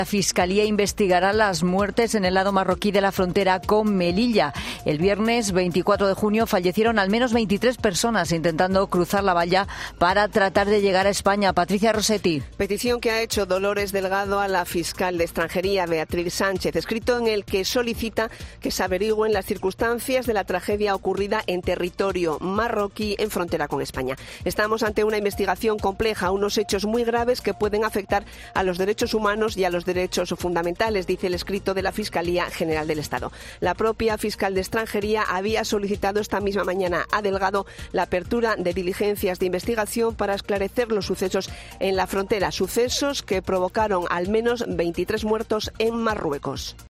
La Fiscalía investigará las muertes en el lado marroquí de la frontera con Melilla. El viernes 24 de junio fallecieron al menos 23 personas intentando cruzar la valla para tratar de llegar a España. Patricia Rossetti. Petición que ha hecho Dolores Delgado a la fiscal de Extranjería, Beatriz Sánchez, escrito en el que solicita que se averigüen las circunstancias de la tragedia ocurrida en territorio marroquí en frontera con España. Estamos ante una investigación compleja, unos hechos muy graves que pueden afectar a los derechos humanos y a los derechos fundamentales, dice el escrito de la Fiscalía General del Estado. La propia fiscal de Extranjería había solicitado esta misma mañana a Delgado la apertura de diligencias de investigación para esclarecer los sucesos en la frontera, sucesos que provocaron al menos 23 muertos en Marruecos.